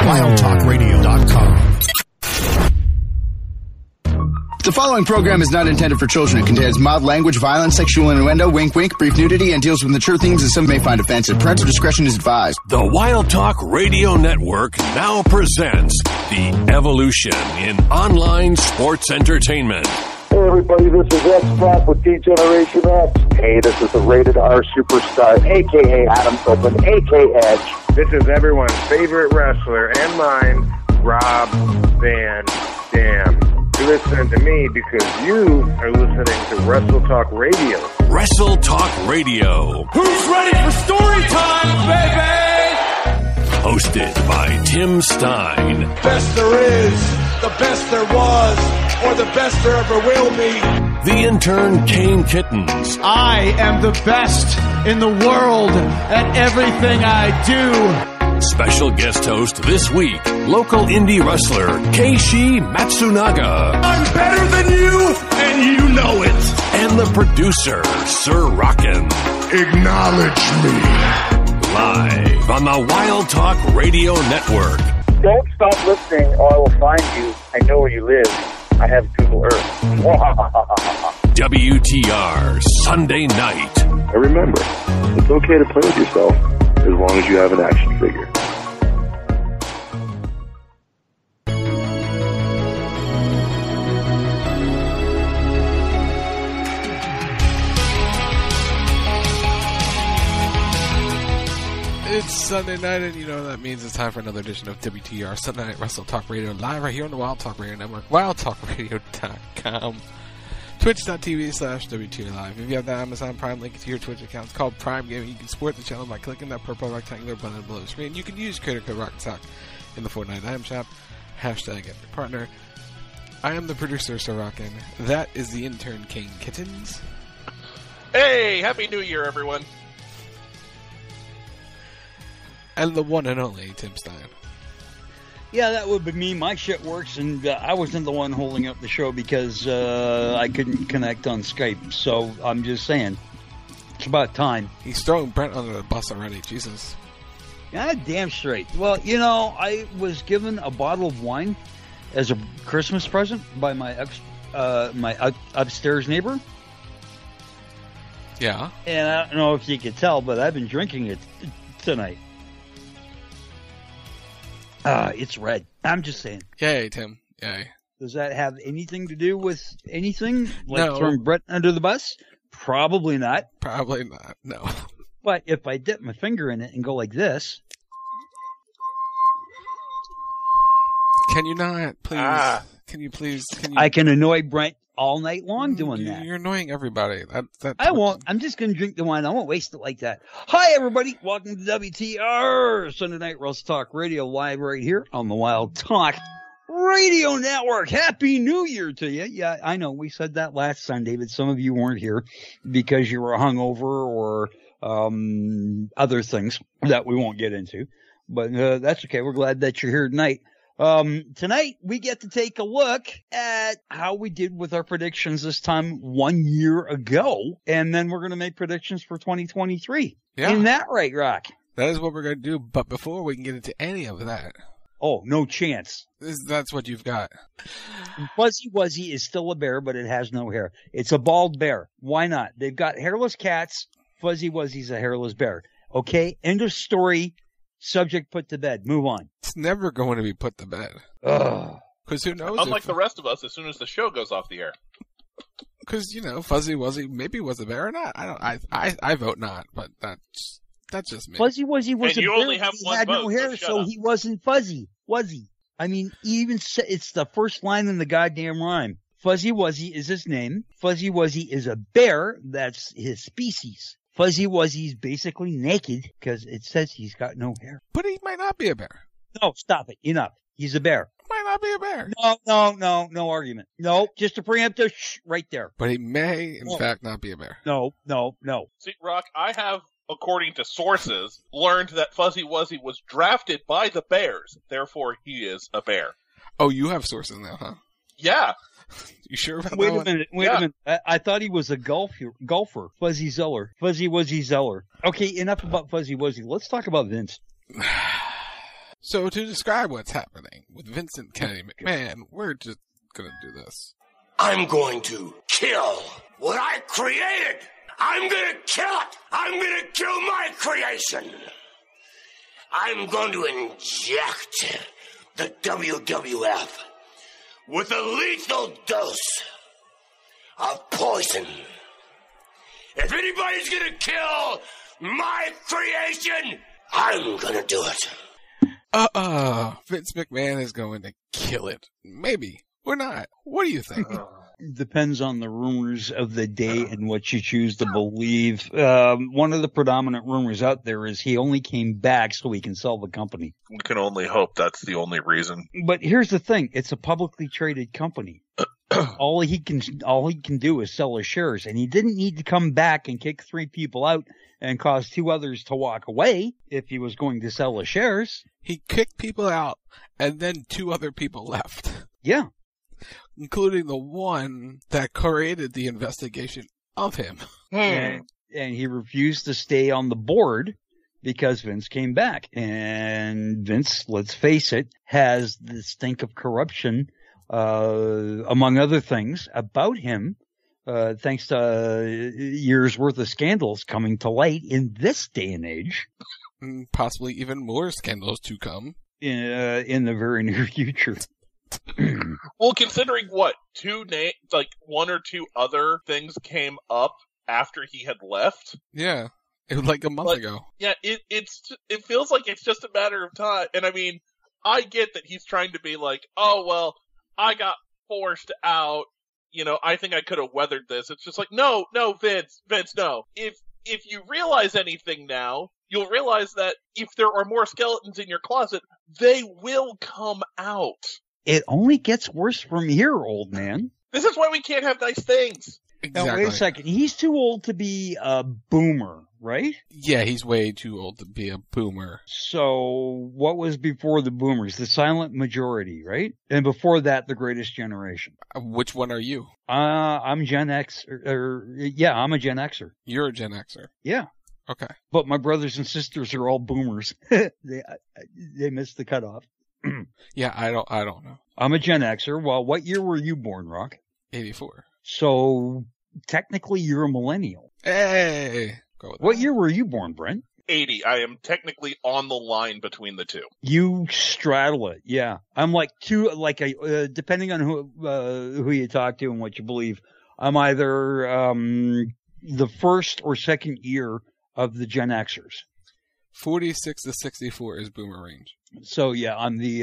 WildTalkRadio.com. The following program is not intended for children. It contains mild language, violence, sexual innuendo, wink wink, brief nudity, and deals with mature themes that some may find offensive. Parental discretion is advised. The Wild Talk Radio Network now presents the evolution in online sports entertainment. Hey everybody, this is X-Pac with D-Generation X. Hey, this is the Rated R Superstar, a.k.a. Adam Copeland, a.k.a. Edge. This is everyone's favorite wrestler and mine, Rob Van Dam. You listen to me because you are listening to Wrestle Talk Radio. Wrestle Talk Radio. Who's ready for story time, baby? Hosted by Tim Stein. Best there is, the best there was, or the best there ever will be. The intern Kane Kittens. I am the best in the world at everything I do. Special guest host this week, local indie wrestler Keishi Matsunaga. I'm better than you, and you know it. And the producer, Sir Rockin'. Acknowledge me. Live on the Wild Talk Radio Network. Don't stop listening or I will find you. I know where you live. I have Google Earth. WTR Sunday night. And remember, it's okay to play with yourself as long as you have an action figure. It's Sunday night, and you know that means it's time for another edition of WTR Sunday Night Wrestle Talk Radio, live right here on the Wild Talk Radio Network, wildtalkradio.com, twitch.tv/WTR Live. If you have the Amazon Prime link to your Twitch account, it's called Prime Gaming. You can support the channel by clicking that purple rectangular button below the screen. You can use creator code ROCKTALK in the Fortnite item shop, hashtag get your partner. I am the producer, Sir Rockin'. That is the intern, Kane Kittens. Hey, Happy New Year, everyone. And the one and only Tim Stein. Yeah, that would be me. My shit works, and I wasn't the one holding up the show because I couldn't connect on Skype. So I'm just saying, it's about time. He's throwing Brent under the bus already. Jesus. Yeah, damn straight. Well, you know, I was given a bottle of wine as a Christmas present by my upstairs neighbor. Yeah. And I don't know if you could tell, but I've been drinking it tonight. It's red. I'm just saying. Yay, Tim. Yay. Does that have anything to do with anything? Like No. throwing Brett under the bus? Probably not. Probably not. No. But if I dip my finger in it and go like this. Can you not, please? Can you please? I can annoy Brent all night long doing that. You're annoying everybody. I won't. I'm just going to drink the wine. I won't waste it like that. Hi, everybody. Welcome to WTR Sunday Night Wrestle Talk Radio, live right here on the Wild Talk Radio Network. Happy New Year to you. Yeah, I know we said that last Sunday, but some of you weren't here because you were hungover or other things that we won't get into. But that's okay. We're glad that you're here tonight. Tonight we get to take a look at how we did with our predictions this time 1 year ago, and then we're going to make predictions for 2023. Yeah. Isn't that right, Rock? That is what we're going to do, but before we can get into any of that. Oh, no chance. That's what you've got. Fuzzy Wuzzy is still a bear, but it has no hair. It's a bald bear. Why not? They've got hairless cats. Fuzzy Wuzzy's a hairless bear. Okay, end of story. Subject put to bed. Move on. It's never going to be put to bed. Because who knows? Unlike the rest of us, as soon as the show goes off the air. Because, you know, Fuzzy Wuzzy maybe was a bear or not. I vote not, but that's just me. Fuzzy Wuzzy was and a you bear. only have He one had vote, no hair, so he wasn't fuzzy. Wuzzy. I mean, it's the first line in the goddamn rhyme. Fuzzy Wuzzy is his name. Fuzzy Wuzzy is a bear. That's his species. Fuzzy Wuzzy's basically naked because it says he's got no hair. But he might not be a bear. No, stop it. Enough. He's a bear. Might not be a bear. No argument. No, just a preemptive right there. But he may, in fact, not be a bear. No. See, Rock, I have, according to sources, learned that Fuzzy Wuzzy was drafted by the Bears. Therefore, he is a bear. Oh, you have sources now, huh? Yeah. You sure about Wait that a minute. Wait a minute. I thought he was a golfer. Fuzzy Zeller. Fuzzy Wuzzy Zeller. Okay, enough about Fuzzy Wuzzy. Let's talk about Vince. So to describe what's happening with Vincent Kennedy McMahon, we're just gonna do this. I'm going to kill what I created. I'm gonna kill it. I'm gonna kill my creation. I'm going to inject the WWF with a lethal dose of poison. If anybody's gonna kill my creation, I'm gonna do it. Vince McMahon is going to kill it. Maybe. Or not. What do you think? Depends on the rumors of the day and what you choose to believe. One of the predominant rumors out there is he only came back so he can sell the company. We can only hope that's the only reason. But here's the thing. It's a publicly traded company. All he can do is sell his shares, and he didn't need to come back and kick 3 people out and cause 2 others to walk away if he was going to sell his shares. He kicked people out, and then 2 other people left. Yeah. Including the one that created the investigation of him. And he refused to stay on the board because Vince came back. And Vince, let's face it, has the stink of corruption, among other things, about him, thanks to years worth of scandals coming to light in this day and age. Possibly even more scandals to come. In the very near future. Well, considering what, 1 or 2 other things came up after he had left. Yeah, it was like a month ago. Yeah, it feels like it's just a matter of time. And I mean, I get that he's trying to be like, oh well, I got forced out. You know, I think I could have weathered this. It's just like, no, Vince, no. If you realize anything now, you'll realize that if there are more skeletons in your closet, they will come out. It only gets worse from here, old man. This is why we can't have nice things. Exactly. Now, wait a second. He's too old to be a boomer, right? Yeah, he's way too old to be a boomer. So what was before the boomers? The silent majority, right? And before that, the greatest generation. Which one are you? I'm Gen X. I'm a Gen Xer. You're a Gen Xer. Yeah. Okay. But my brothers and sisters are all boomers. They missed the cutoff. Yeah, I don't know. I'm a Gen Xer. Well, what year were you born, Rock? 84. So technically you're a millennial. Hey! Go with What that. year were you born, Brent? 80. I am technically on the line between the two. You straddle it, yeah. I'm like depending on who you talk to and what you believe, I'm either the first or second year of the Gen Xers. 46 to 64 is boomer range. So yeah, I'm the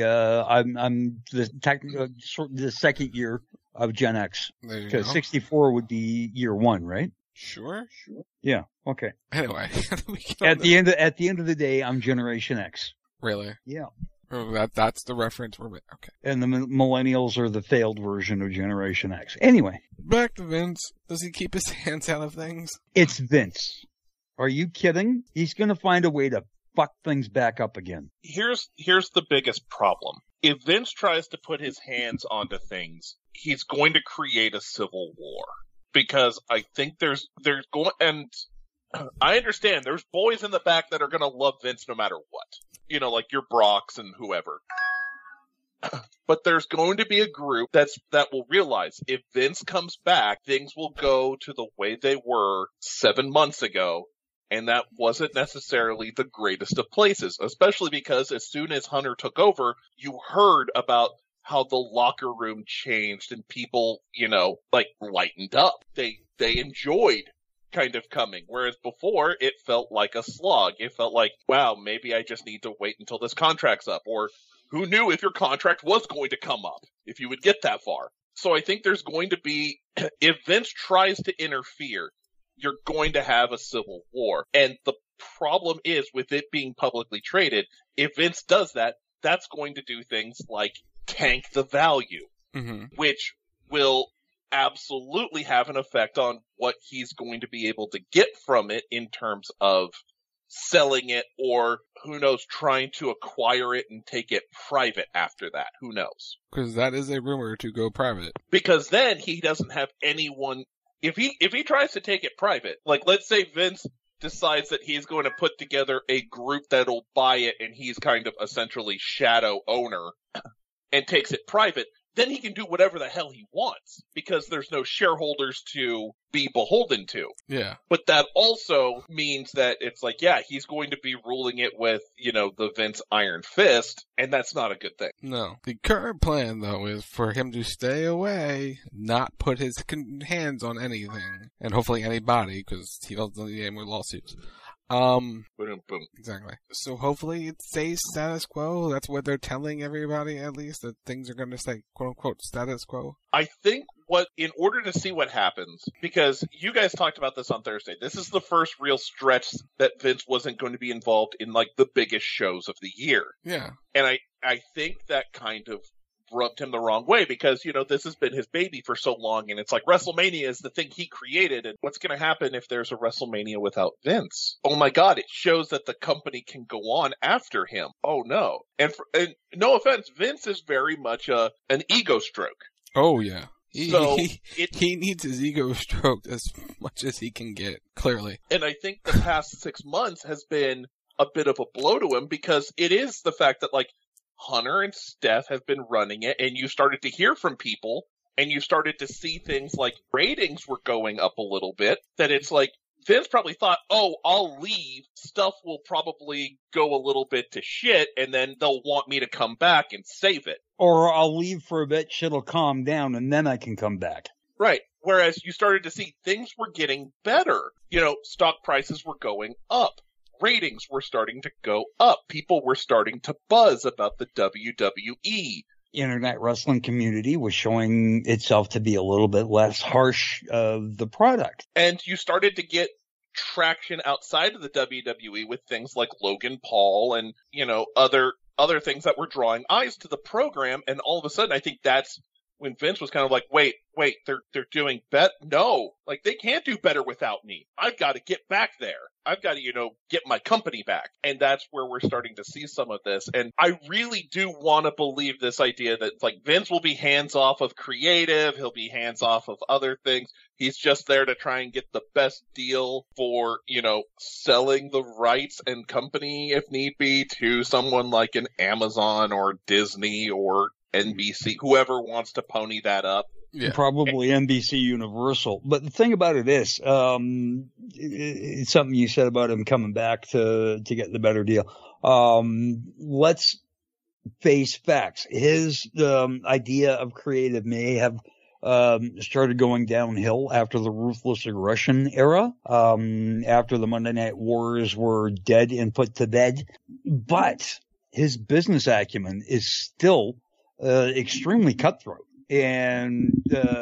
the second year of Gen X. There you Because go. 64 would be year 1, right? Sure. Yeah. Okay. Anyway, At the end of the day, I'm Generation X. Really? Yeah. Oh, that's the reference we're making. Okay. And the millennials are the failed version of Generation X. Anyway. Back to Vince. Does he keep his hands out of things? It's Vince. Are you kidding? He's going to find a way to fuck things back up again. Here's the biggest problem. If Vince tries to put his hands onto things, he's going to create a civil war. Because I think there's going, and I understand there's boys in the back that are going to love Vince no matter what. You know, like your Brocks and whoever. But there's going to be a group that will realize if Vince comes back, things will go to the way they were 7 months ago. And that wasn't necessarily the greatest of places, especially because as soon as Hunter took over, you heard about how the locker room changed and people, you know, like lightened up. They enjoyed kind of coming, whereas before it felt like a slog. It felt like, wow, maybe I just need to wait until this contract's up, or who knew if your contract was going to come up, if you would get that far. So I think there's going to be, if Vince tries to interfere, you're going to have a civil war. And the problem is, with it being publicly traded, if Vince does that, that's going to do things like tank the value, which will absolutely have an effect on what he's going to be able to get from it in terms of selling it, or who knows, trying to acquire it and take it private after that. Who knows? Because that is a rumor to go private. Because then he doesn't have anyone. If he tries to take it private, like let's say Vince decides that he's going to put together a group that'll buy it, and he's kind of essentially shadow owner, and takes it private, then he can do whatever the hell he wants, because there's no shareholders to be beholden to. Yeah. But that also means that it's like, yeah, he's going to be ruling it with, the Vince Iron Fist, and that's not a good thing. No. The current plan, though, is for him to stay away, not put his hands on anything, and hopefully anybody, because he doesn't need any more lawsuits. Boom. Exactly. So hopefully it stays status quo. That's what they're telling everybody, at least, that things are going to stay, quote unquote, status quo. I think in order to see what happens, because you guys talked about this on Thursday, this is the first real stretch that Vince wasn't going to be involved in, like, the biggest shows of the year. Yeah. And I think that kind of rubbed him the wrong way, because, this has been his baby for so long, and it's like WrestleMania is the thing he created, and what's going to happen if there's a WrestleMania without Vince? Oh my God, it shows that the company can go on after him. Oh no. And no offense, Vince is very much an ego stroke. Oh yeah. He He needs his ego stroked as much as he can get, clearly. And I think the past 6 months has been a bit of a blow to him, because it is the fact that, like, Hunter and Steph have been running it, and you started to hear from people, and you started to see things like ratings were going up a little bit, that it's like, Vince probably thought, oh, I'll leave, stuff will probably go a little bit to shit, and then they'll want me to come back and save it. Or I'll leave for a bit, shit'll calm down, and then I can come back. Right. Whereas you started to see things were getting better. Stock prices were going up. Ratings were starting to go up. People were starting to buzz about the WWE. Internet wrestling community was showing itself to be a little bit less harsh of the product. And you started to get traction outside of the WWE with things like Logan Paul and, other things that were drawing eyes to the program. And all of a sudden, I think that's when Vince was kind of like, wait, they're doing better. No, like, they can't do better without me. I've got to get back there. I've got to, get my company back. And that's where we're starting to see some of this. And I really do want to believe this idea that, like, Vince will be hands off of creative. He'll be hands off of other things. He's just there to try and get the best deal for, selling the rights and company, if need be, to someone like an Amazon or Disney or NBC, whoever wants to pony that up. Yeah. Probably NBC Universal. But the thing about it is, it's something you said about him coming back to get the better deal. Let's face facts. His idea of creative may have started going downhill after the Ruthless Aggression era, after the Monday Night Wars were dead and put to bed. But his business acumen is still extremely cutthroat. And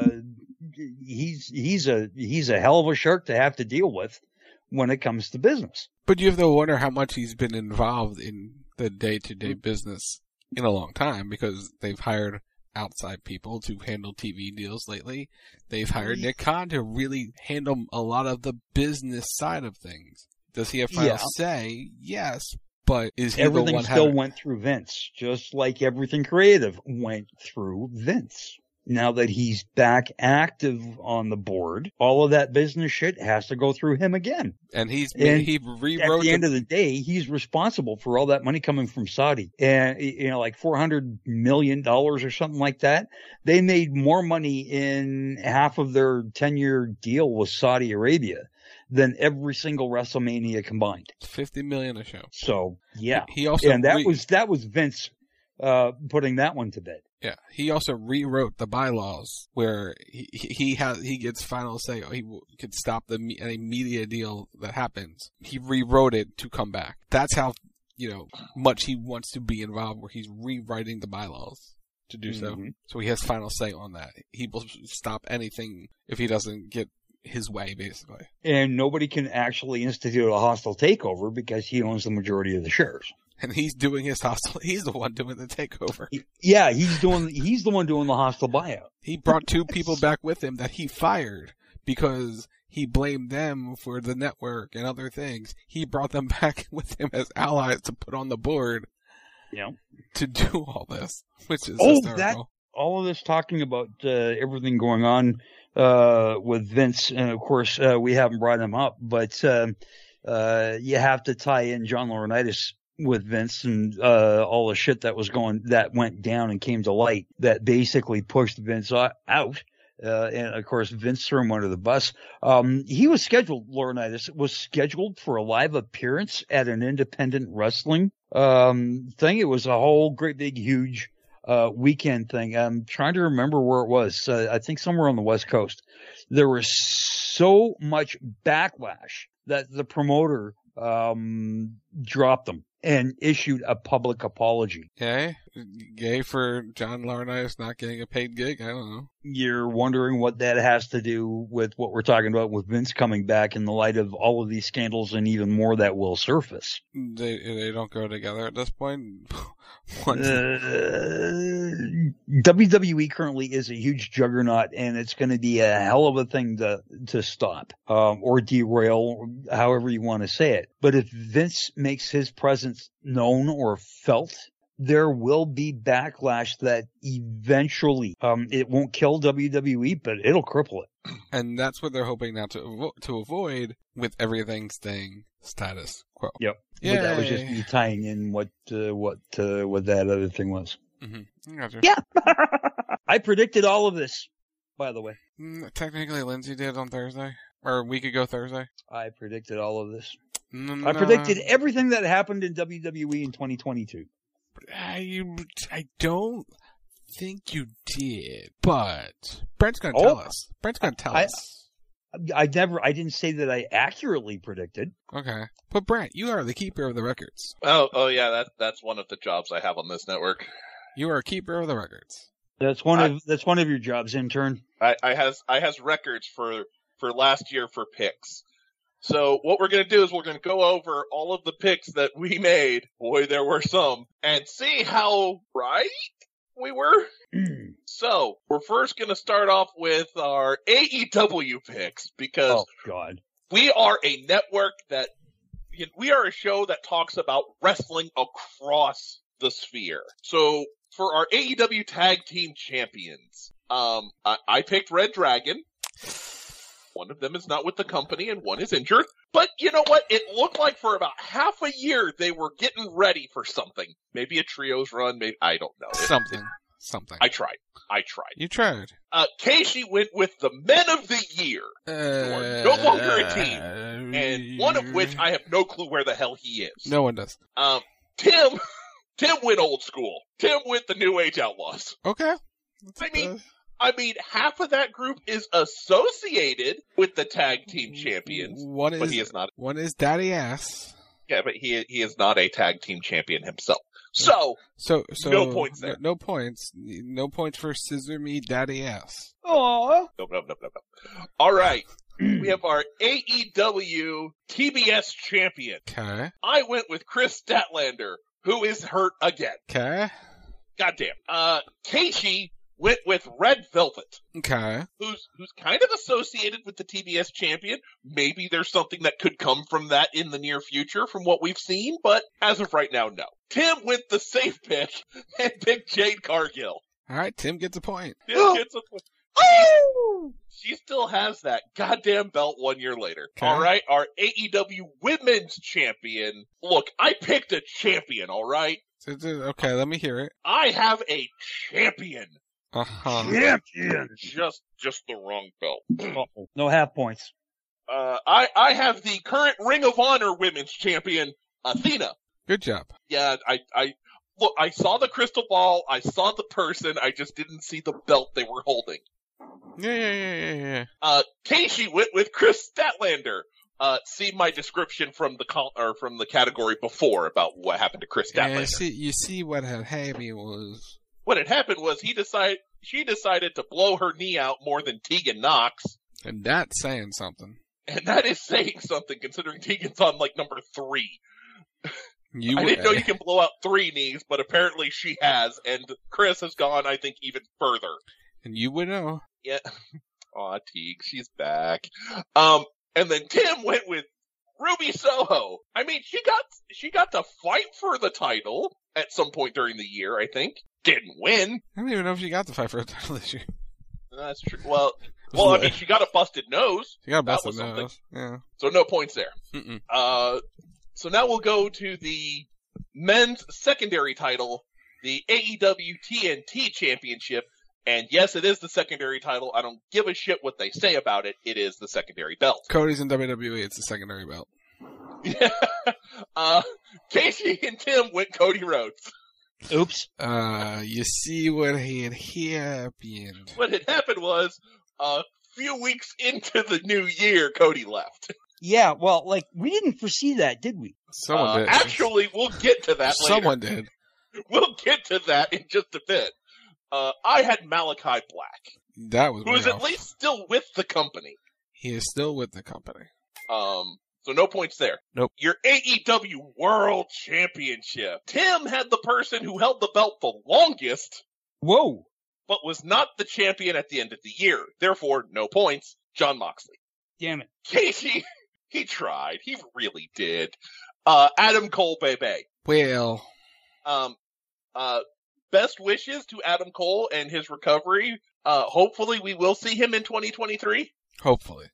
he's a hell of a shark to have to deal with when it comes to business. But you have to wonder how much he's been involved in the day-to-day business in a long time, because they've hired outside people to handle TV deals lately. They've hired Nick Khan to really handle a lot of the business side of things. Does he have final say? Yes. But is he everything the one still went through Vince, just like everything creative went through Vince. Now that he's back active on the board, all of that business shit has to go through him again. And he rewrote. At the end of the day, he's responsible for all that money coming from Saudi, and like $400 million or something like that. They made more money in half of their 10-year deal with Saudi Arabia than every single WrestleMania combined. $50 million a show. So yeah, he also that was Vince putting that one to bed. Yeah, he also rewrote the bylaws where he gets final say. He could stop any media deal that happens. He rewrote it to come back. That's how much he wants to be involved, where he's rewriting the bylaws to do so. So he has final say on that. He will stop anything if he doesn't get his way, basically. And nobody can actually institute a hostile takeover because he owns the majority of the shares. And he's doing he's the one doing the takeover. Yeah, he's the one doing the hostile buyout. He brought two people back with him that he fired because he blamed them for the network and other things. He brought them back with him as allies to put on the board. Yeah. To do all this, which is hysterical. All of this talking about everything going on with Vince, and of course we haven't brought him up, but you have to tie in John Laurinaitis with Vince and all the shit that went down and came to light that basically pushed Vince out. And of course, Vince threw him under the bus. Laurinaitis was scheduled for a live appearance at an independent wrestling thing. It was a whole great big huge weekend thing. I'm trying to remember where it was. I think somewhere on the West Coast. There was so much backlash that the promoter dropped them and issued a public apology. Okay. Gay for John Laurinaitis not getting a paid gig? I don't know. You're wondering what that has to do with what we're talking about with Vince coming back in the light of all of these scandals and even more that will surface. They don't go together at this point? WWE currently is a huge juggernaut, and it's going to be a hell of a thing to stop or derail, however you want to say it. But if Vince makes his presence known or felt, there will be backlash that eventually it won't kill WWE, but it'll cripple it. And that's what they're hoping now to avoid, with everything staying status quo. Yep. But that was just me tying in what that other thing was. Mm-hmm. Gotcha. Yeah. I predicted all of this, by the way. Technically, Lindsay did on Thursday, or a week ago Thursday. I predicted all of this. No. I predicted everything that happened in WWE in 2022. I don't think you did, but Brent's going to tell us. Brent's going to tell us. I didn't say that I accurately predicted. Okay. But Brent, you are the keeper of the records. Oh yeah, that's one of the jobs I have on this network. You are a keeper of the records. That's one of your jobs, intern. I has records for last year for picks. So what we're going to do is we're going to go over all of the picks that we made. Boy, there were some. And see how right we were. So we're first going to start off with our AEW picks because we are a network we are a show that talks about wrestling across the sphere. So for our AEW Tag Team Champions, I picked Red Dragon. One of them is not with the company and one is injured. But you know what? It looked like for about half a year they were getting ready for something. Maybe a trios run, maybe I don't know. Something. I tried. You tried. Casey went with the Men of the Year, who are no longer a team, and one of which I have no clue where the hell he is. No one does. Tim went old school. Tim went the New Age Outlaws. Okay. I mean, half of that group is associated with the tag team champions, but he is not. One is Daddy Ass. Yeah, but he is not a tag team champion himself. So no points there. No points. No points for Scissor Me Daddy Ass. Aww. No. All right. We have our AEW TBS champion. Okay. I went with Chris Statlander, who is hurt again. Okay. Goddamn. Casey went with Red Velvet. Okay. Who's kind of associated with the TBS champion. Maybe there's something that could come from that in the near future from what we've seen, but as of right now, no. Tim went the safe pick and picked Jade Cargill. All right, Tim gets a point. Tim gets a point. She still has that goddamn belt 1 year later. Okay. All right, our AEW Women's Champion. Look, I picked a champion, all right? Okay, let me hear it. I have a champion. Uh-huh. Champion. Just the wrong belt. No half points. I have the current Ring of Honor Women's Champion, Athena. Good job. Yeah, look, I saw the crystal ball, I saw the person, I just didn't see the belt they were holding. Yeah. Casey went with Chris Statlander. See my description from the category before about what happened to Chris Statlander. You see what had happened was... What had happened was she decided to blow her knee out more than Tegan Knox. And that's saying something. And that is saying something, considering Tegan's on, number 3. I didn't know you can blow out 3 knees, but apparently she has, and Chris has gone, I think, even further. And you would know. Yeah. Aw, Teague, she's back. And then Tim went with Ruby Soho. I mean, she got to fight for the title at some point during the year, I think. Didn't win. I don't even know if she got the fight for the title this year. That's true. Well, Well, I mean, she got a busted nose. She got a That busted was something. nose. Yeah. So no points there. Mm-mm. So now we'll go to the men's secondary title, the AEW TNT Championship. And yes, it is the secondary title. I don't give a shit what they say about it. It is the secondary belt. Cody's in WWE. It's the secondary belt. Casey and Tim went Cody Rhodes. Oops. You see what had happened. What had happened was a few weeks into the new year, Cody left. Yeah, well, like, we didn't foresee that, did we? Someone did. Actually, we'll get to that later. Someone did. We'll get to that in just a bit. I had Malachi Black. That was who is at least still with the company. He is still with the company. So no points there. Nope. Your AEW World Championship. Tim had the person who held the belt the longest. Whoa. But was not the champion at the end of the year. Therefore, no points. Jon Moxley. Damn it. Casey, he tried. He really did. Adam Cole, baby. Well. Best wishes to Adam Cole and his recovery. Hopefully we will see him in 2023. Hopefully.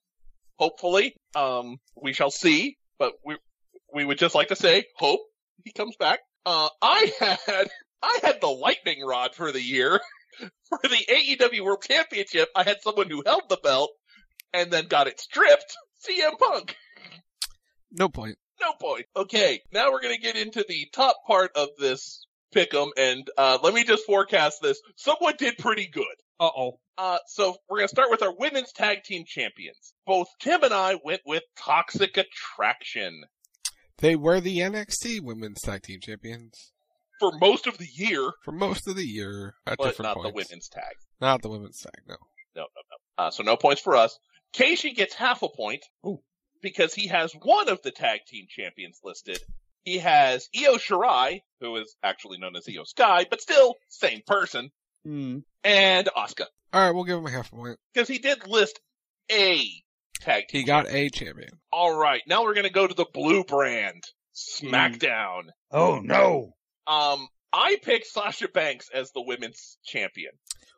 We shall see, but we would just like to say, hope he comes back. I had the lightning rod for the year. For the AEW World Championship, I had someone who held the belt and then got it stripped. CM Punk. No point. No point. Okay, now we're gonna get into the top part of this pick'em, and let me just forecast this. Someone did pretty good. Uh-oh. So we're gonna start with our women's tag team champions. Both Tim and I went with Toxic Attraction. They were the NXT women's tag team champions. For most of the year. At but different not points. the women's tag. Not the women's tag, no. No. So no points for us. Casey gets half a point. Ooh. Because he has one of the tag team champions listed. He has Io Shirai, who is actually known as Io Sky, but still, same person. Mm. And Asuka. Alright, we'll give him a half a point. Because he did list a tag team. He got a champion. Alright, now we're gonna go to the blue brand. SmackDown. Oh no. I picked Sasha Banks as the women's champion.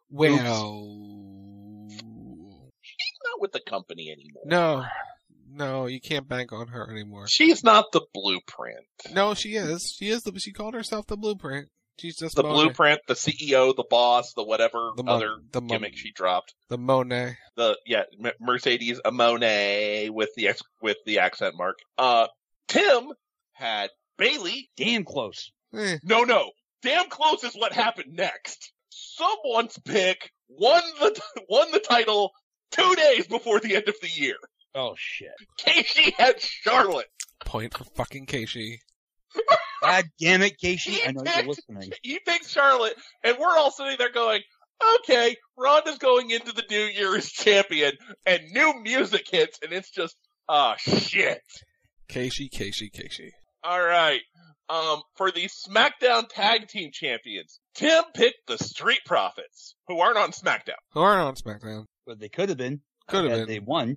Well... She's not with the company anymore. No, you can't bank on her anymore. She's not the Blueprint. No, she is. She called herself the Blueprint. She's just the Monet. Blueprint, the CEO, the boss, the whatever other gimmick she dropped. The Monet. Mercedes Monet with the accent mark. Tim had Bayley. Damn close. No. Damn close is what happened next. Someone's pick won the title 2 days before the end of the year. Oh shit. Casey had Charlotte. Point for fucking Casey. God damn it, Casey. I know you're listening. He picked Charlotte, and we're all sitting there going, okay, Ronda's going into the new year as champion, and new music hits, and it's just, shit. Casey. Alright. For the SmackDown Tag Team Champions, Tim picked the Street Profits, who aren't on SmackDown. But they could have been. They won.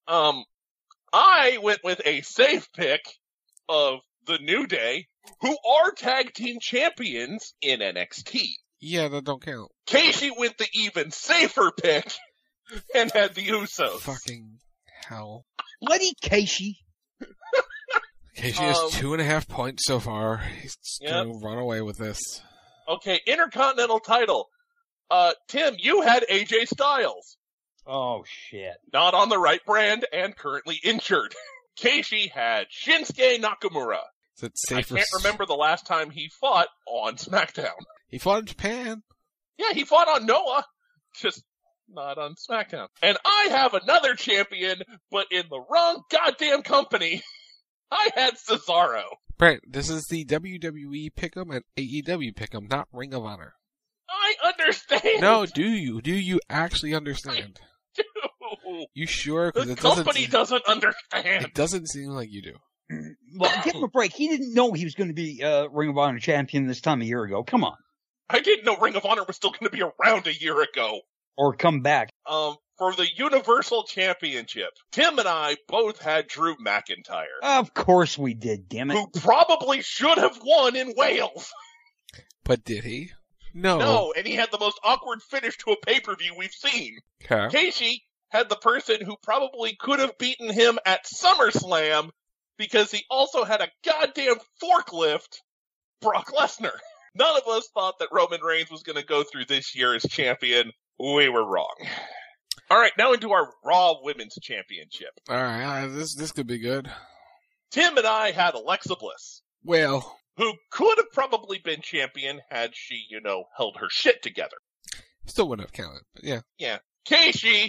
I went with a safe pick of the New Day, who are tag team champions in NXT. Yeah, that don't count. Casey went the even safer pick and had the Usos. Fucking hell. Bloody Casey. Casey has 2.5 points so far. He's going to run away with this. Okay, Intercontinental title. Tim, you had AJ Styles. Oh, shit. Not on the right brand and currently injured. Casey had Shinsuke Nakamura. Is it safer? I can't remember the last time he fought on SmackDown. He fought in Japan. Yeah, he fought on Noah. Just not on SmackDown. And I have another champion, but in the wrong goddamn company. I had Cesaro. Brent, this is the WWE Pick'em and AEW Pick'em, not Ring of Honor. I understand. No, do you? Do you actually understand? I do. You sure? The company doesn't understand. It doesn't seem like you do. Well, give him a break. He didn't know he was going to be Ring of Honor champion this time a year ago. Come on. I didn't know Ring of Honor was still going to be around a year ago. Or come back. For the Universal Championship, Tim and I both had Drew McIntyre. Of course we did, damn it. Who probably should have won in Wales. But did he? No. No, and he had the most awkward finish to a pay-per-view we've seen. Okay. Casey had the person who probably could have beaten him at SummerSlam because he also had a goddamn forklift, Brock Lesnar. None of us thought that Roman Reigns was going to go through this year as champion. We were wrong. All right, now into our Raw Women's Championship. All right, this could be good. Tim and I had Alexa Bliss. Well, who could have probably been champion had she, held her shit together. Still wouldn't have counted, but yeah. Yeah. Casey.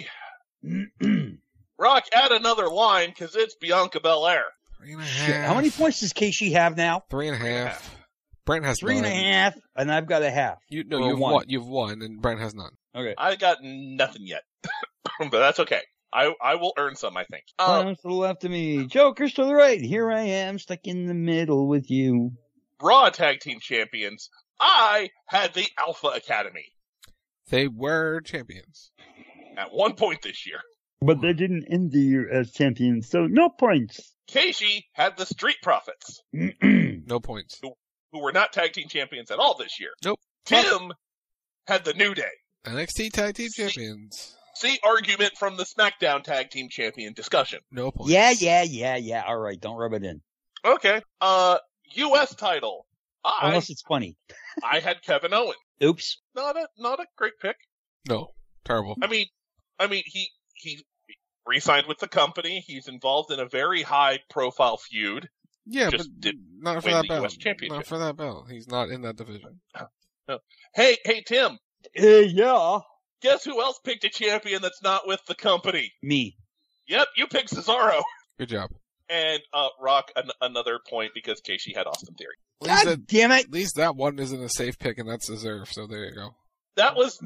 Rock, add another line, because it's Bianca Belair. 3.5. How many points does Casey have now? 3.5. Brent has 3.5, and I've got a half. You've won, and Brent has none. Okay. I got nothing yet, but that's okay. I will earn some, I think. Clowns to the left of me, Jokers to the right. Here I am, stuck in the middle with you. Raw Tag Team Champions. I had the Alpha Academy. They were champions. At one point this year. But they didn't end the year as champions, so no points. Casey had the Street Profits. No points. Who were not Tag Team Champions at all this year. Nope. Tim had the New Day. NXT Tag Team Champions. See argument from the SmackDown Tag Team Champion discussion. No points. Yeah. All right, don't rub it in. Okay. U.S. title. Unless it's funny. I had Kevin Owens. Oops. Not a great pick. No, terrible. I mean, he re-signed with the company. He's involved in a very high-profile feud. Yeah, but not for that belt. US championship. Not for that belt. He's not in that division. No. Hey, Tim. Yeah. Guess who else picked a champion that's not with the company? Me. Yep, you picked Cesaro. Good job. And Rock another point because Casey had Austin Theory. God damn it! At least that one isn't a safe pick, and that's deserved. So there you go. That was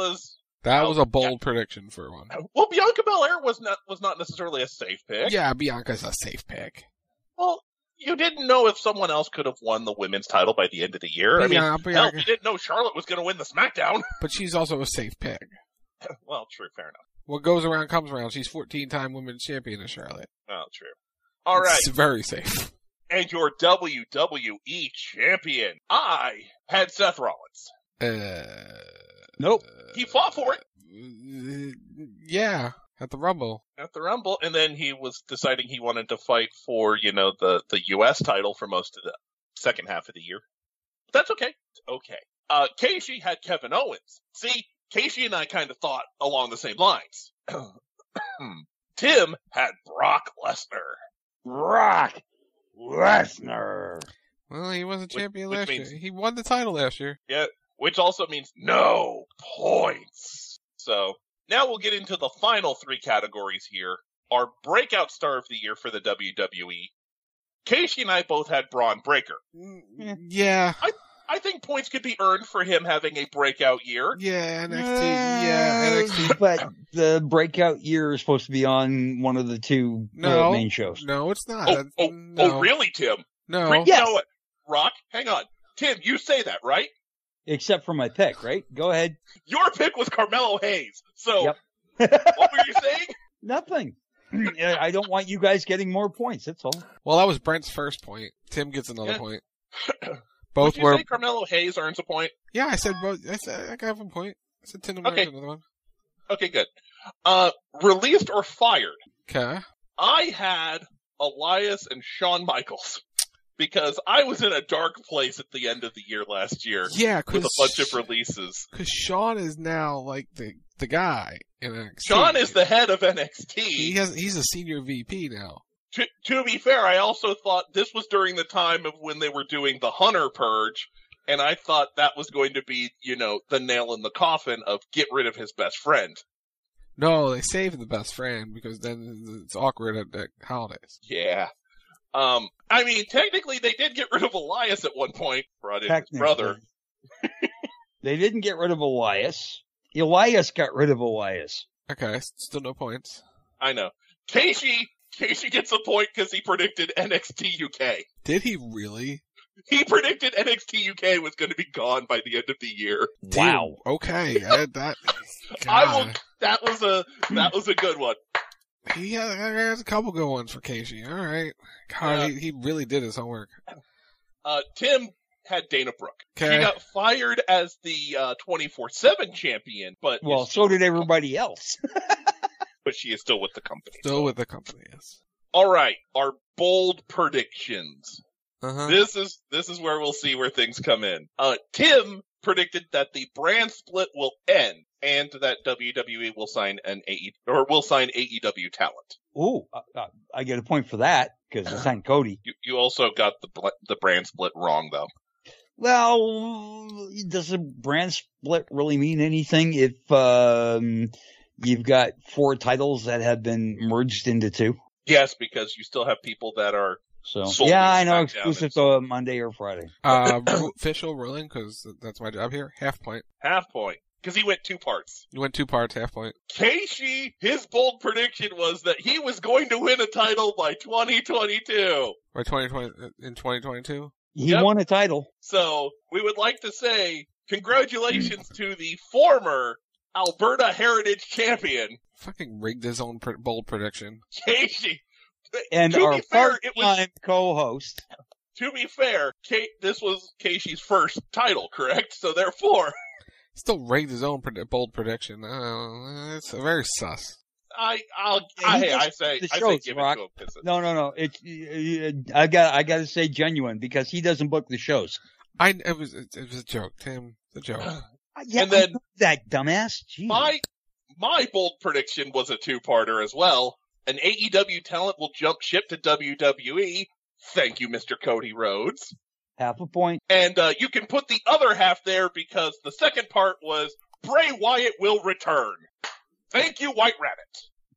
a bold prediction for one. Well, Bianca Belair was not necessarily a safe pick. Yeah, Bianca's a safe pick. Well, you didn't know if someone else could have won the women's title by the end of the year. Bianca. Hell, you didn't know Charlotte was going to win the SmackDown. But she's also a safe pick. Well, true, fair enough. What goes around comes around. She's 14-time women's champion in Charlotte. Oh, true. All right. It's very safe. And your WWE champion, I had Seth Rollins. Nope. He fought for it. Yeah, at the Rumble. And then he was deciding he wanted to fight for, the U.S. title for most of the second half of the year. That's okay. Okay. Casey had Kevin Owens. See, Casey and I kind of thought along the same lines. Tim had Brock Lesnar. Brock Lesnar. Well, he wasn't champion last year. He won the title last year. Yeah, which also means no points. So now we'll get into the final three categories here. Our breakout star of the year for the WWE. Casey and I both had Braun Breaker. Yeah. I think points could be earned for him having a breakout year. Yeah, NXT. But the breakout year is supposed to be on one of the two main shows. No, it's not. Oh, really, Tim? No. You know what? Rock, hang on. Tim, you say that, right? Except for my pick, right? Go ahead. Your pick was Carmelo Hayes. So, yep. What were you saying? Nothing. I don't want you guys getting more points, that's all. Well, that was Brent's first point. Tim gets another point. Both Did you say Carmelo Hayes earns a point? Yeah, I said both. I got a point. I said Tim earns another one. Okay, good. Released or fired? Okay. I had Elias and Shawn Michaels because I was in a dark place at the end of the year last year. Yeah, with a bunch of releases. Because Shawn is now like the guy in NXT. Shawn is the head of NXT. He's a senior VP now. To be fair, I also thought this was during the time of when they were doing the Hunter Purge, and I thought that was going to be, the nail in the coffin of get rid of his best friend. No, they saved the best friend because then it's awkward at holidays. Yeah. Technically they did get rid of Elias at one point, brought in his brother. They didn't get rid of Elias. Elias got rid of Elias. Okay, still no points. I know. Casey gets a point because he predicted NXT UK. Did he really? He predicted NXT UK was going to be gone by the end of the year. Wow. Okay, that was a good one. He has a couple good ones for Casey. All right. God, he really did his homework. Tim had Dana Brooke. Okay. She got fired as the 24/7 champion, but so did everybody else. but she is still with the company. Still with the company, yes. All right, our bold predictions. Uh-huh. This is where we'll see where things come in. Tim predicted that the brand split will end and that WWE will sign AEW talent. Ooh, I get a point for that because it's on Cody. You also got the brand split wrong, though. Well, does a brand split really mean anything if you've got 4 titles that have been merged into 2? Yes, because you still have people that are. So yeah, I know, exclusive to Monday or Friday. Official ruling, because that's my job here. Half point. Half point. Because he went 2 parts. You went 2 parts, half point. Keishi, his bold prediction was that he was going to win a title by 2022. By 2020, in 2022? He won a title. So we would like to say congratulations to the former Alberta Heritage Champion. Fucking rigged his own bold prediction. Keishi. And our part-time co-host. To be fair, this was Keishi's first title, correct? So therefore... Still rigged his own bold prediction. It's very sus. I say give it to him. No. I gotta say genuine because he doesn't book the shows. It was a joke, Tim. The joke. Yeah, and then that dumbass. Jeez. My bold prediction was a 2-parter as well. An AEW talent will jump ship to WWE. Thank you, Mr. Cody Rhodes. Half a point. And you can put the other half there because the second part was Bray Wyatt will return. Thank you, White Rabbit.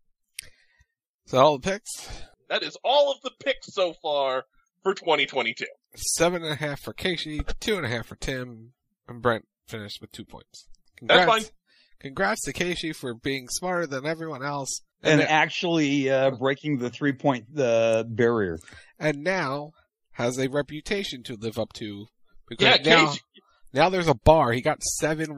Is that all the picks? That is all of the picks so far for 2022. 7.5 for Keishi, 2.5 for Tim, and Brent finished with 2 points. Congrats. That's fine. Congrats to Keishi for being smarter than everyone else. And actually breaking the 3-point barrier. And now has a reputation to live up to. Because now there's a bar. He got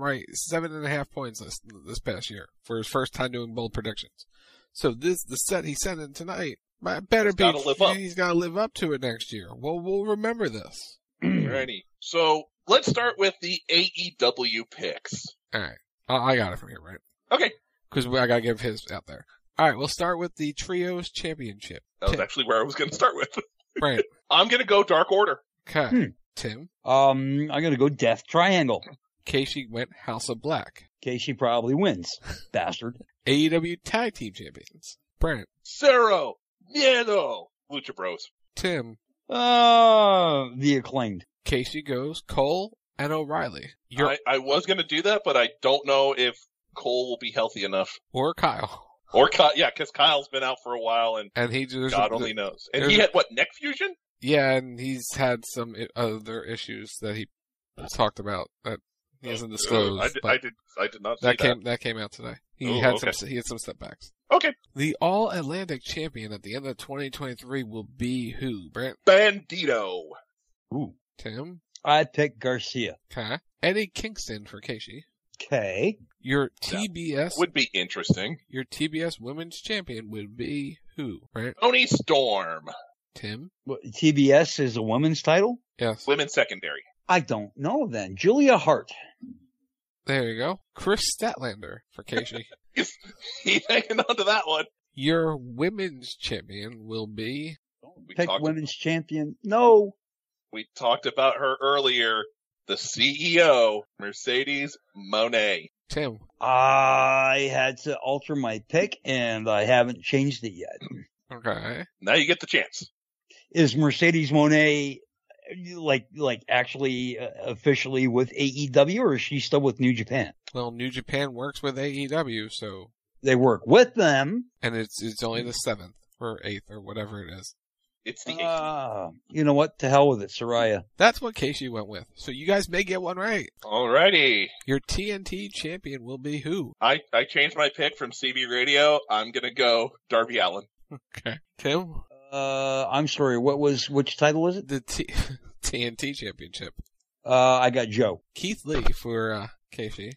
7.5 points this past year for his first time doing bold predictions. So the set he sent in tonight better be. He's got to live up to it next year. Well, we'll remember this. Alrighty. So let's start with the AEW picks. All right. I got it from here, right? Okay. Because I got to give his out there. All right, we'll start with the Trios Championship. That was actually where I was going to start with. Right. I'm going to go Dark Order. Okay. Tim? I'm going to go Death Triangle. Keishi went House of Black. Keishi probably wins. Bastard. AEW Tag Team Champions. Brent. Cero. Miedo. Lucha Bros. Tim. The Acclaimed. Keishi goes Cole and O'Reilly. I was going to do that, but I don't know if Cole will be healthy enough. Or Kyle. Yeah, because Kyle's been out for a while, and he just, God only knows. And he had, neck fusion? Yeah, and he's had some other issues that he talked about that he hasn't disclosed. I did not see that. That came out today. He had some setbacks. Okay. The All-Atlantic Champion at the end of 2023 will be who, Brent? Bandito. Ooh. Tim? I'd pick Garcia. Okay. Eddie Kingston for Keishi. Okay. Your TBS would be interesting. Your TBS Women's Champion would be who, right? Toni Storm. Tim? What, TBS is a women's title? Yes. Women's secondary. I don't know then. Julia Hart. There you go. Chris Statlander for Keishi. He's hanging on to that one. Your Women's Champion will be... Pick Women's Champion. No. We talked about her earlier. The CEO, Mercedes Moné. Tim. I had to alter my pick, and I haven't changed it yet. Okay. Now you get the chance. Is Mercedes Moné actually officially with AEW, or is she still with New Japan? Well, New Japan works with AEW, so they work with them, and it's only the 7th or 8th or whatever it is. It's the 8th. You know what? To hell with it, Saraya. That's what Keishi went with. So you guys may get one right. Alrighty. Your TNT champion will be who? I changed my pick from CB Radio. I'm gonna go Darby Allin. Okay. Tim? I'm sorry. Which title was it? The TNT championship. I got Joe. Keith Lee for Keishi.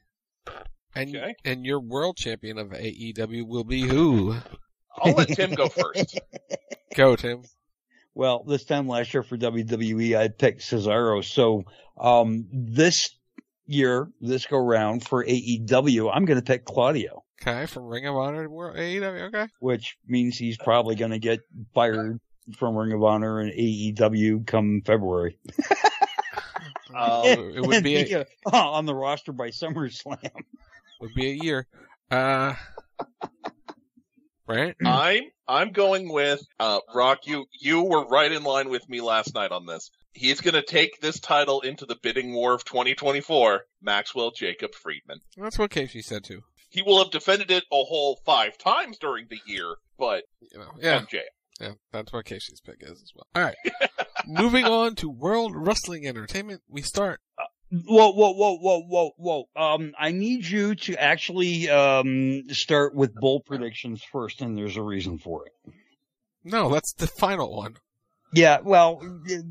And your world champion of AEW will be who? I'll let Tim go first. Go, Tim. Well, this time last year for WWE, I picked Cesaro. So, this go round for AEW, I'm going to pick Claudio. Okay, from Ring of Honor to AEW, okay. Which means he's probably going to get fired from Ring of Honor and AEW come February. It would be on the roster by SummerSlam. Would be a year. Right? I'm going with Rock. You were right in line with me last night on this. He's going to take this title into the bidding war of 2024. Maxwell Jacob Friedman. That's what Casey said too. He will have defended it a whole 5 times during the year, but yeah. MJ. Yeah, that's what Casey's pick is as well. All right. Moving on to World Wrestling Entertainment, we start. Whoa. I need you to actually start with bold predictions first, and there's a reason for it. No, that's the final one. Yeah, well,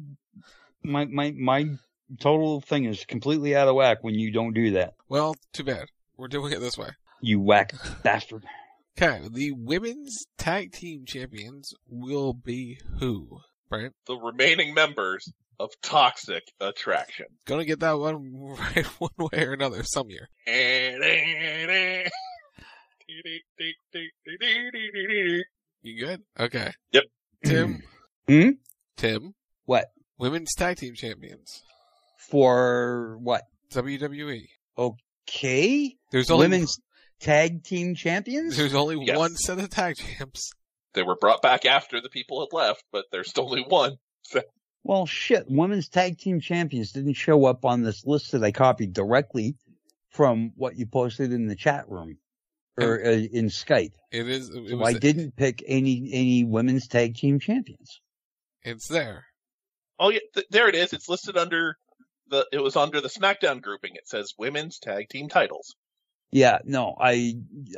my total thing is completely out of whack when you don't do that. Well, too bad. We're doing it this way. You whack bastard. Okay, the women's tag team champions will be who? Brent? The remaining members of Toxic Attraction. Gonna get that one right one way or another some year. You good? Okay. Yep. Tim? Tim? What? Women's tag team champions. For what? WWE. Okay. There's only women's tag team champions? There's only one set of tag champs. They were brought back after the people had left, but there's still only one. Well, shit. Women's tag team champions didn't show up on this list that I copied directly from what you posted in the chat room or in Skype. So I didn't pick any women's tag team champions. It's there. Oh yeah, there it is. It's listed under it was under the SmackDown grouping. It says women's tag team titles. Yeah, no, I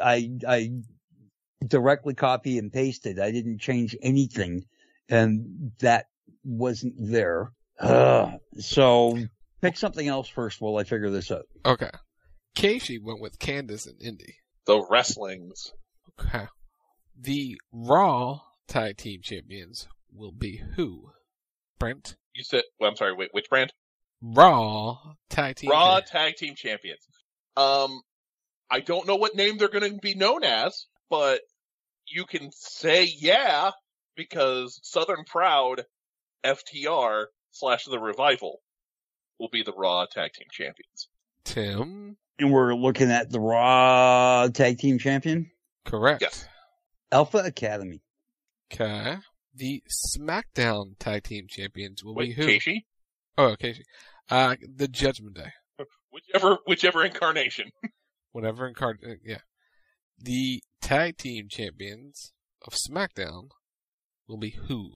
directly copy and pasted. I didn't change anything, and that wasn't there. So pick something else first while I figure this out. Okay. Casey went with Candice and Indy. The wrestlings. Okay. The Raw tag team champions will be who? Brent? You said, well, I'm sorry, wait, which brand? Raw tag team. Raw tag team champions. I don't know what name they're going to be known as, but you can say yeah, because Southern Proud FTR / The Revival will be the Raw tag team champions. Tim? And we're looking at the Raw tag team champion? Correct. Yes. Alpha Academy. Okay. The SmackDown tag team champions will be who? Casey? Oh, Casey. The Judgment Day. Whichever incarnation. Whatever incarnation, yeah. The tag team champions of SmackDown will be who?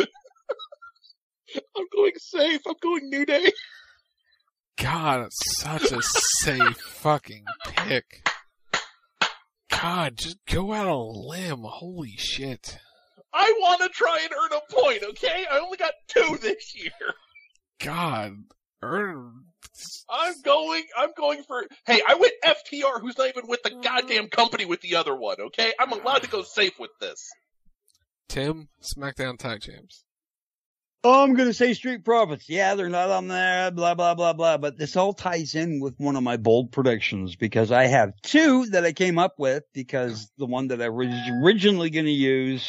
I'm going safe. I'm going New Day. God, it's such a safe fucking pick. God, just go out on a limb. Holy shit. I want to try and earn a point, okay? I only got 2 this year. God, I'm going for, hey, I went FTR, who's not even with the goddamn company with the other one, okay? I'm allowed to go safe with this. Tim, SmackDown tag champs. Oh, I'm going to say Street Profits. Yeah, they're not on there, blah, blah, blah, blah. But this all ties in with one of my bold predictions because I have 2 that I came up with because the one that I was originally going to use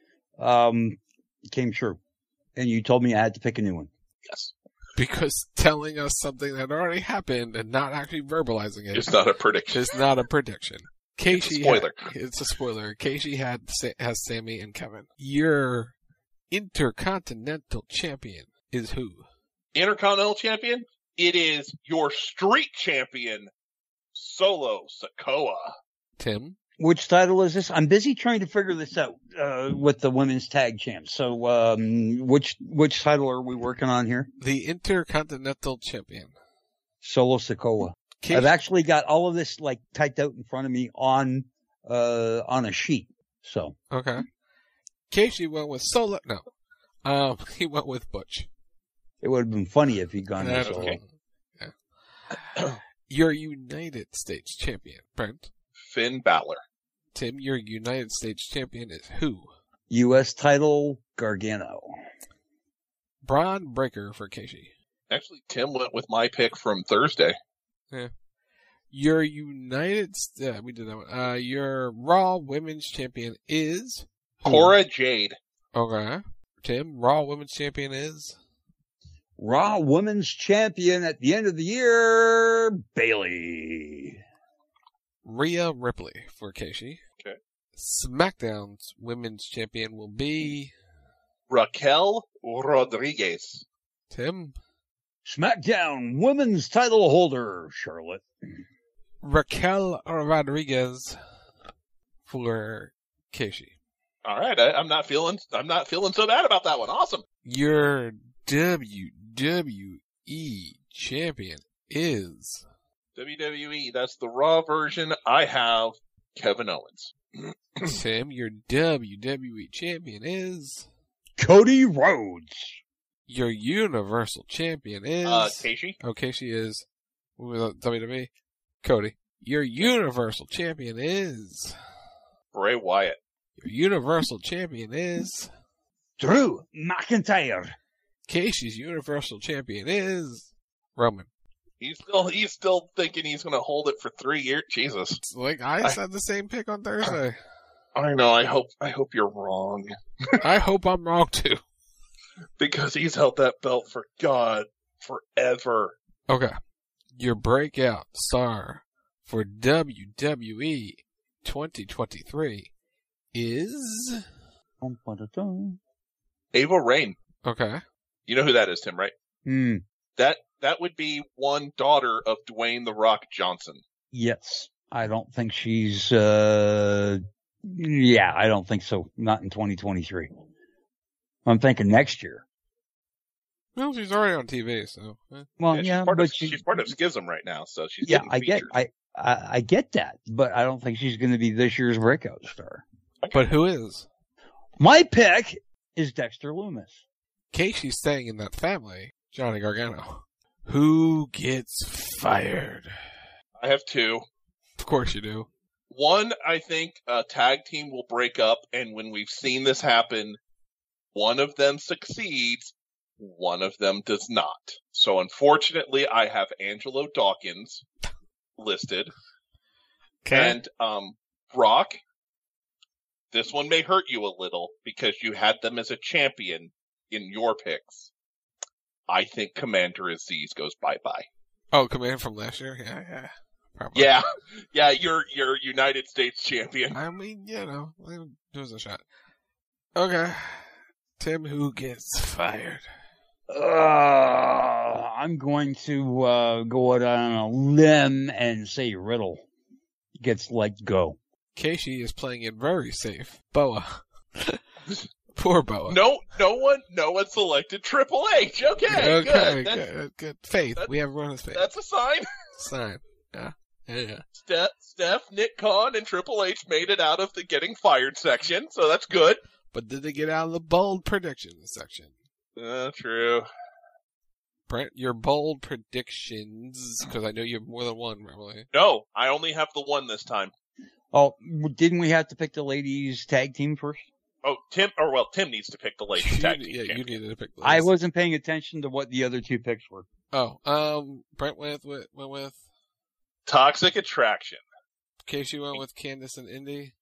came true. And you told me I had to pick a new one. Yes. Because telling us something that already happened and not actually verbalizing it is not a prediction. Is not a prediction. Casey, it's a spoiler. Casey has Sammy and Kevin. Your Intercontinental Champion is who? Intercontinental Champion? It is your Street Champion, Solo Sikoa. Tim? Which title is this? I'm busy trying to figure this out with the women's tag champs. So, which title are we working on here? The Intercontinental Champion. Solo Sikoa. I've actually got all of this like typed out in front of me on a sheet. So. Okay. Casey went with Solo. No. He went with Butch. It would have been funny if he'd gone with Solo. Okay. Yeah. Your United States Champion, Brent. Finn Balor. Tim, your United States Champion is who? U.S. title, Gargano. Braun Breaker for Casey. Actually, Tim went with my pick from Thursday. Yeah. Your we did that one. Your Raw Women's Champion is Cora Jade. Okay. Tim, Raw Women's Champion is Raw Women's Champion at the end of the year, Bayley. Rhea Ripley for Casey. Okay. SmackDown's Women's Champion will be Raquel Rodriguez. Tim. SmackDown Women's title holder, Charlotte. Raquel Rodriguez for Casey. All right, I'm not feeling so bad about that one. Awesome. Your WWE Champion is WWE. That's the Raw version. I have Kevin Owens. Tim, your WWE Champion is Cody Rhodes. Your Universal Champion is Casey. Oh, Casey is WWE. Cody, your Universal Champion is Bray Wyatt. Your Universal Champion is Drew McIntyre. Casey's Universal Champion is Roman. He's still thinking he's going to hold it for 3 years. Jesus. It's like I said the same pick on Thursday. I know. I hope you're wrong. I hope I'm wrong too. Because he's held that belt for God forever. Okay. Your breakout star for WWE 2023 is Ava Raine. Okay. You know who that is, Tim, right? That would be one daughter of Dwayne The Rock Johnson. Yes. I don't think she's, I don't think so. Not in 2023. I'm thinking next year. Well, she's already on TV, so. Well, she's part of Schism right now, so she's I get that, but I don't think she's going to be this year's breakout star. Okay. But who is? My pick is Dexter Lumis. Casey's staying in that family, Johnny Gargano. Who gets fired? I have two. Of course you do. One, I think a tag team will break up, and when we've seen this happen, one of them succeeds, one of them does not. So unfortunately, I have Angelo Dawkins listed. Okay. And Brock, this one may hurt you a little because you had them as a champion in your picks. I think Commander Aziz goes bye-bye. Oh, Commander from last year? Yeah. Probably. Yeah, you're United States champion. I mean, there's a shot. Okay. Tim, who gets fired? I'm going to go out on a limb and say Riddle gets let go. Casey is playing it very safe. Boa. Poor Boa. No one selected Triple H. Okay, good. Faith. We have everyone's faith. That's a sign. Yeah. Steph, Nick Khan, and Triple H made it out of the getting fired section, so that's good. But did they get out of the bold predictions section? True. Brent, your bold predictions, because I know you have more than one, probably. No, I only have the one this time. Oh, didn't we have to pick the ladies tag team first? Oh, Tim needs to pick the ladies tag team. Yeah, you needed to pick the ladies. I wasn't paying attention to what the other two picks were. Oh, Brent went with Toxic Attraction. Casey went with Candice and Indy.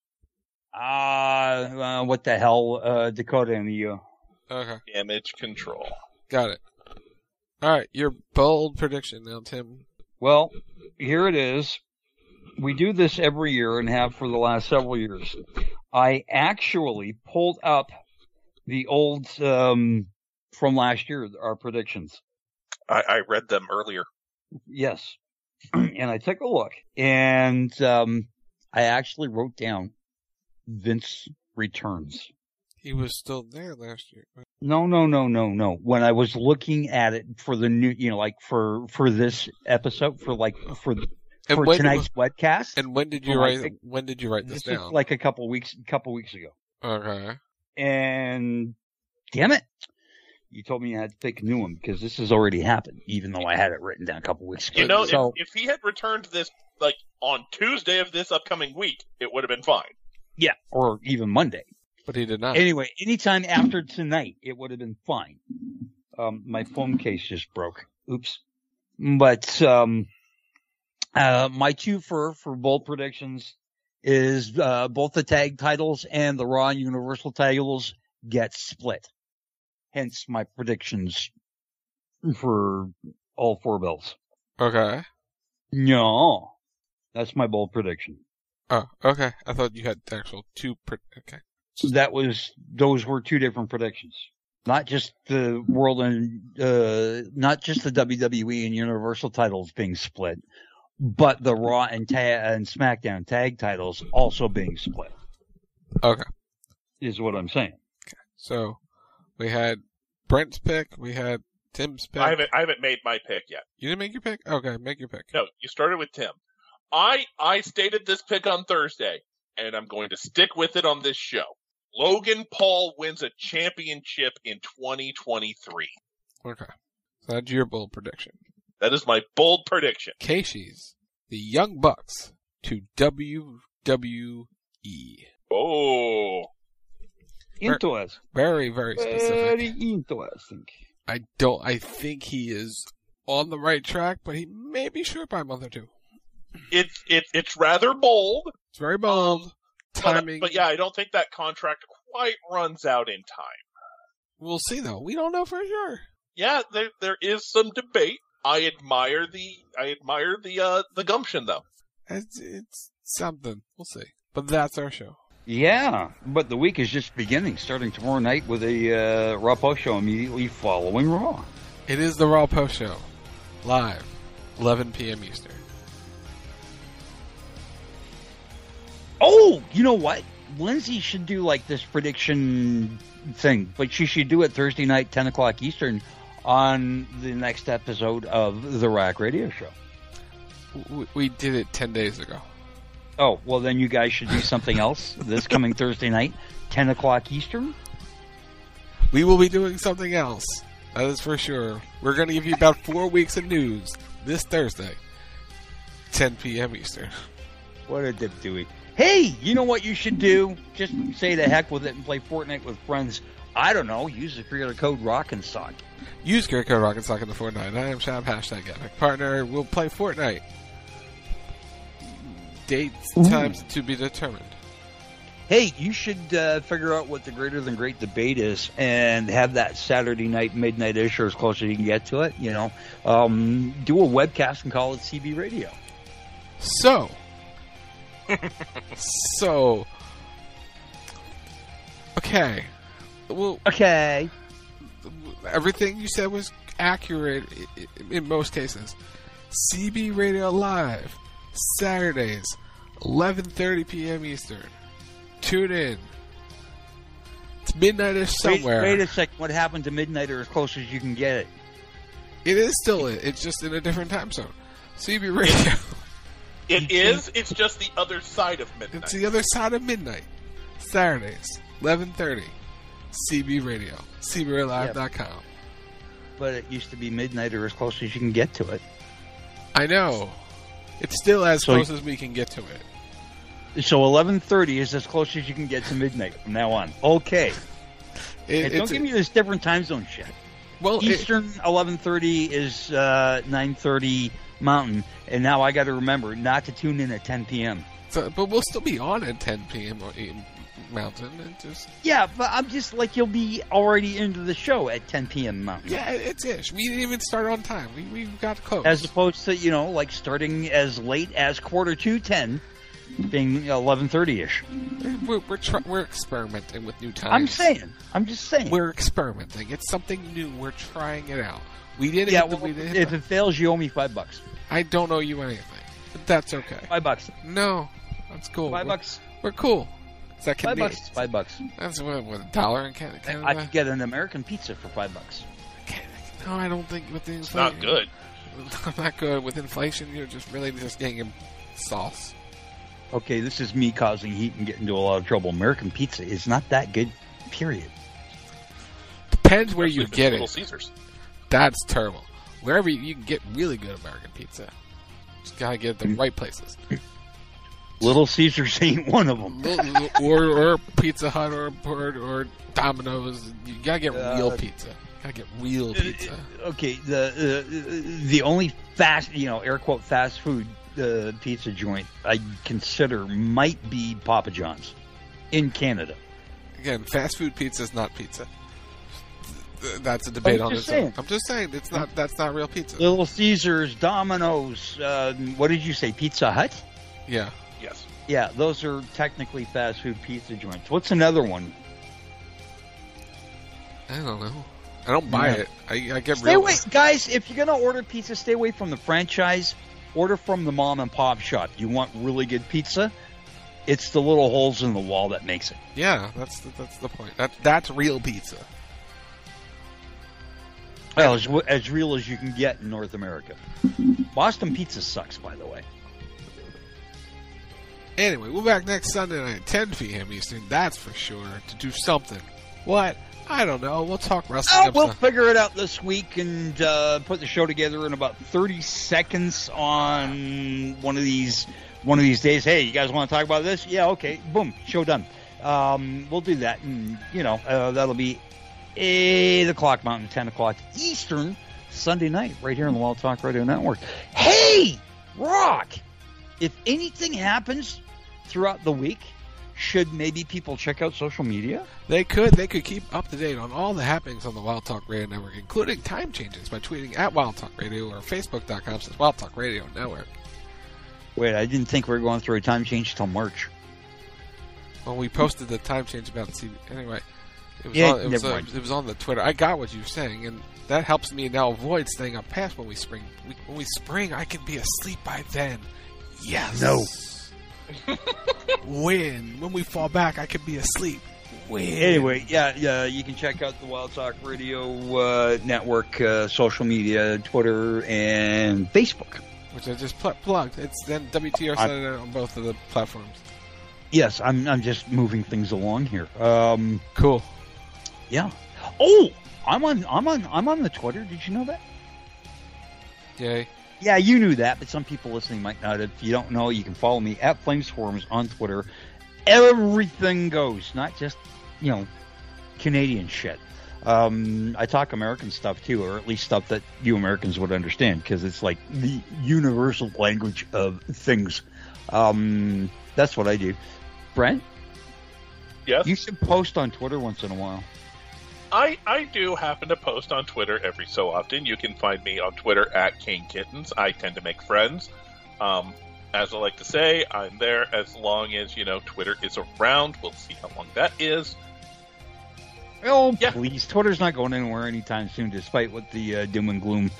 What the hell, Dakota and Io. Okay. Damage Control. Got it. All right, your bold prediction now, Tim. Well, here it is. We do this every year and have for the last several years. I actually pulled up the old from last year, our predictions. I read them earlier. Yes. And I took a look, and I actually wrote down Vince returns. He was still there last year. Right? No. When I was looking at it for the new, for this episode, for tonight's webcast. And when did you write this down? Was like a couple weeks ago. Okay. And damn it, you told me I had to pick a new one because this has already happened, even though I had it written down a couple weeks ago. If he had returned this on Tuesday of this upcoming week, it would have been fine. Yeah, or even Monday. But he did not. Anyway, anytime after tonight, it would have been fine. My phone case just broke. Oops. But My two for bold predictions is both the tag titles and the Raw and Universal titles get split. Hence my predictions for all 4 belts. Okay. No, that's my bold prediction. Oh, okay. I thought you had the actual 2. Okay. Those were 2 different predictions. Not just the world and, not just the WWE and Universal titles being split, but the Raw and SmackDown tag titles also being split. Okay. Is what I'm saying. Okay. So, we had Brent's pick, we had Tim's pick. I haven't made my pick yet. You didn't make your pick? Okay, make your pick. No, you started with Tim. I stated this pick on Thursday, and I'm going to stick with it on this show. Logan Paul wins a championship in 2023. Okay. So that's your bold prediction. That is my bold prediction. Keishi's the Young Bucks to WWE. Oh. Interesting. Very, very specific. Very interesting. I think he is on the right track, but he may be short by a month or 2. It's rather bold. It's very bold. Timing. But yeah, I don't think that contract quite runs out in time. We'll see though. We don't know for sure. Yeah, there is some debate. I admire the gumption though. It's something. We'll see. But that's our show. Yeah, but the week is just beginning, starting tomorrow night with a Raw Post show immediately following Raw. It is the Raw Post show, live, 11 p.m. Eastern. Oh, you know what? Lindsay should do like this prediction thing, but she should do it Thursday night, 10 o'clock Eastern, on the next episode of the Rack Radio Show. We did it 10 days ago. Oh, well then you guys should do something else this coming Thursday night, 10 o'clock Eastern. We will be doing something else. That is for sure. We're going to give you about 4 weeks of news this Thursday, 10 p.m. Eastern. What a dip, Dewey. Hey, you know what you should do? Just say the heck with it and play Fortnite with friends. I don't know. Use the creator code ROCK'n'SOCK. Use creator code ROCK'n'SOCK in the Fortnite. I am Shab, hashtag Epic Partner. We'll play Fortnite. Dates, times to be determined. Hey, you should figure out what the greater than great debate is and have that Saturday night, midnight-ish, or as close as you can get to it, you know. Do a webcast and call it CB Radio. Okay. Well, okay. Everything you said was accurate in most cases. CB Radio Live, Saturdays, 11:30 p.m. Eastern. Tune in. It's midnight-ish somewhere. Wait a second. What happened to midnight or as close as you can get it? It is still it. It's just in a different time zone. CB Radio. It is. It's just the other side of midnight. It's the other side of midnight. Saturdays, 11:30. CB Radio. CBRadioLive.com. Yep. But it used to be midnight or as close as you can get to it. I know. It's still as close as we can get to it. So 11:30 is as close as you can get to midnight from now on. Okay. Don't give me this different time zone shit. Well, Eastern 11:30 is 9:30 Mountain, and now I got to remember not to tune in at 10 p.m. So, but we'll still be on at 10 p.m. Mountain. Yeah, but I'm just like you'll be already into the show at 10 p.m. Mountain. Yeah, it's ish. We didn't even start on time. We got close. As opposed to, you know, like starting as late as 10:45, being 11:30-ish. We're experimenting with new times. I'm just saying. We're experimenting. It's something new. We're trying it out. We did it. Yeah, well, if it fails, you owe me $5. I don't owe you anything, but that's okay. $5. No, that's cool. $5. We're cool. Is that Canadian? $5. That's what $1 in Canada. I could get an American pizza for $5. No, I don't think with the inflation. It's not good. Not good with inflation. You're just really just getting him sauce. Okay, this is me causing heat and getting into a lot of trouble. American pizza is not that good. Period. Depends where you get Little it. Caesars. That's terrible. Wherever you can get really good American pizza, just gotta get it the right places. Little Caesars ain't one of them. or Pizza Hut or Domino's. You gotta get real pizza. Gotta get real pizza. Okay, the only fast, air quote fast food pizza joint I consider might be Papa John's in Canada. Again, fast food pizza is not pizza. That's a debate on its own. I'm just saying it's not. That's not real pizza. Little Caesars, Domino's. What did you say? Pizza Hut? Yeah. Yes. Yeah, those are technically fast food pizza joints. What's another one? I don't know. I don't buy it. I get Stay away, guys. If you're gonna order pizza, stay away from the franchise. Order from the mom and pop shop. You want really good pizza? It's the little holes in the wall that makes it. Yeah, that's the point. That's real pizza. Well, as real as you can get in North America. Boston pizza sucks, by the way. Anyway, we're back next Sunday night at 10 p.m. Eastern. That's for sure. To do something. What? I don't know. We'll talk wrestling. We'll figure it out this week and put the show together in about 30 seconds on one of these days. Hey, you guys want to talk about this? Yeah, okay. Boom. Show done. We'll do that. And, that'll be 8 o'clock Mountain, 10 o'clock Eastern, Sunday night, right here on the Wild Talk Radio Network. Hey, Rock! If anything happens throughout the week, should maybe people check out social media? They could. They could keep up to date on all the happenings on the Wild Talk Radio Network, including time changes by tweeting at Wild Talk Radio or Facebook.com/Wild Talk Radio Network. Wait, I didn't think we were going through a time change till March. Well, we posted the time change about TV. Anyway, it was on the Twitter. I got what you were saying, and that helps me now avoid staying up past when we spring. When we spring, I can be asleep by then. Yes. No. When we fall back, I can be asleep. Anyway, yeah, you can check out the Wild Talk Radio Network social media, Twitter and Facebook. Which I just plugged. It's then WTR Sunday night on both of the platforms. Yes, I'm just moving things along here. Cool. Yeah. Oh, I'm on the Twitter. Did you know that? Yay. Yeah, you knew that, but some people listening might not. If you don't know, you can follow me at Flames Forums on Twitter. Everything goes, not just, Canadian shit. I talk American stuff too, or at least stuff that you Americans would understand, because it's like the universal language of things. That's what I do. Brent? Yes? You should post on Twitter once in a while. I do happen to post on Twitter every so often. You can find me on Twitter at King Kittens. I tend to make friends. As I like to say, I'm there as long as, Twitter is around. We'll see how long that is. Oh, yeah. Please. Twitter's not going anywhere anytime soon, despite what the doom and gloom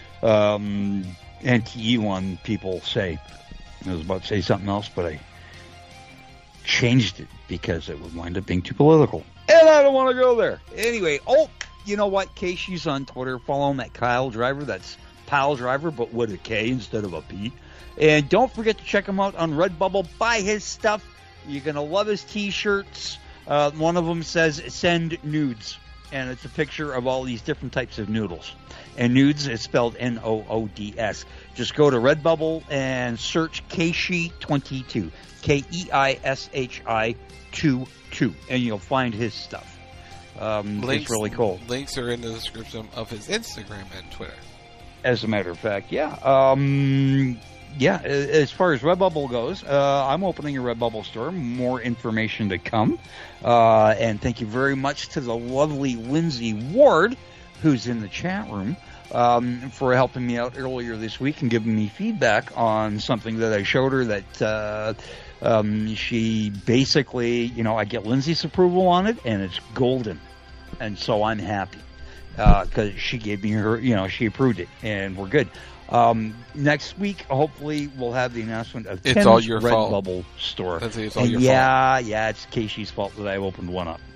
anti-Elon people say. I was about to say something else, but I changed it because it would wind up being too political. And I don't want to go there. Anyway, you know what? Casey's on Twitter. Follow him at Kyle Driver. That's Pile Driver, but with a K instead of a P. And don't forget to check him out on Redbubble. Buy his stuff. You're going to love his T-shirts. One of them says, send nudes. And it's a picture of all these different types of noodles. And nudes is spelled Noods. Just go to Redbubble and search Keishi22. Keishi 22. And you'll find his stuff. It's really cool. Links are in the description of his Instagram and Twitter. As a matter of fact, yeah. Yeah, as far as Redbubble goes, I'm opening a Redbubble store. More information to come. And thank you very much to the lovely Lindsay Ward, who's in the chat room, for helping me out earlier this week and giving me feedback on something that I showed her that she basically, I get Lindsay's approval on it, and it's golden. And so I'm happy because she gave me her, she approved it, and we're good. Next week, hopefully, we'll have the announcement of Tim's Redbubble store. It's all your fault. Yeah, it's Casey's fault that I opened one up.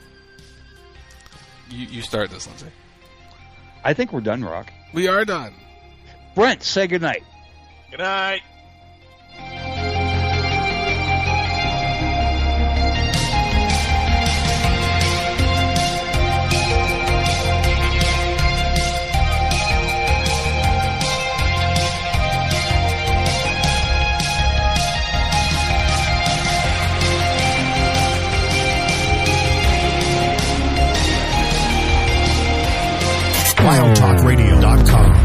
You started this, Lindsay. I think we're done, Rock. We are done. Brent, say goodnight. Good night. WildTalkRadio.com